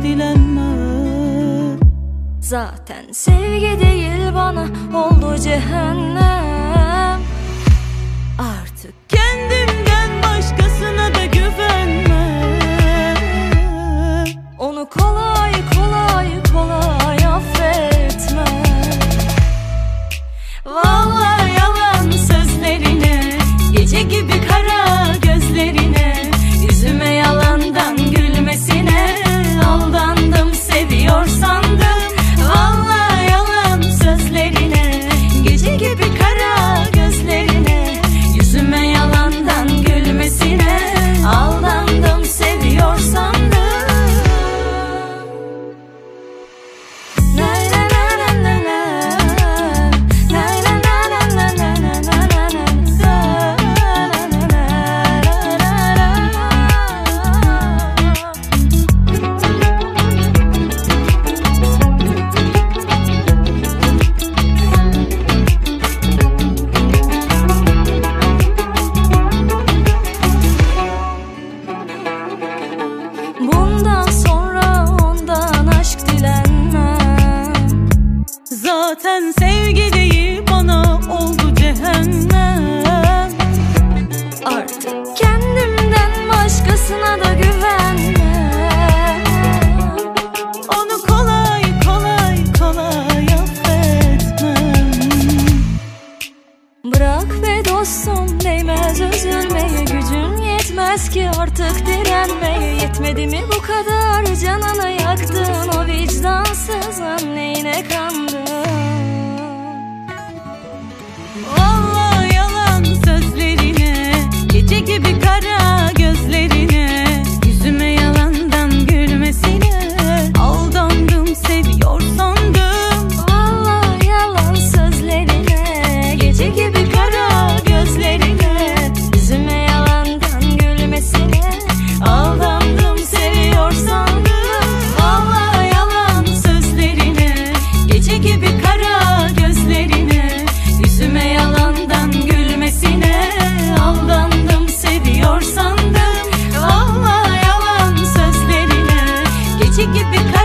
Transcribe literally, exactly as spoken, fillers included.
dilenme. Zaten sevgi değil bana oldu cehennem. Artık kendimden başkasına da güvenme. Onu kolay kolay kolay affetme. Vallahi yalan sözlerine, gece gibi kara gözlerine, yüzüme yalandan gülmesine aldandım, seviyor sandım. Vallahi yalan sözlerine, gece gibi kara gözlerine, yüzüme yalandan gülmesine aldandım, seviyor sandım. Bundan sonra ondan aşk dilenmem. Zaten sevgi değil bana oldu cehennem. Artık kendimden başkasına da güvenmem. Onu kolay kolay kolay affetmem. Bırak be dostum, değmez üzülmeye, gücün yetmez ki artık direnmeye. Yetmedi mi bu kadar canını yaktın, o vicdansızın neyine kandın? Vallahi yalan sözlerine, gece gibi kara gözlerine, yüzüme yalandan gülmesine aldandım, seviyor sandım. Vallahi yalan sözlerine, gece gibi kara gözlerine, yüzüme yalandan gülmesine Aldandım, seviyor sandım. Vallahi yalan sözlerine, gece gibi kara gözlerine, yüzüme yalandan gülmesine aldandım, seviyor sandım. Vallahi yalan sözlerine, gece gibi kara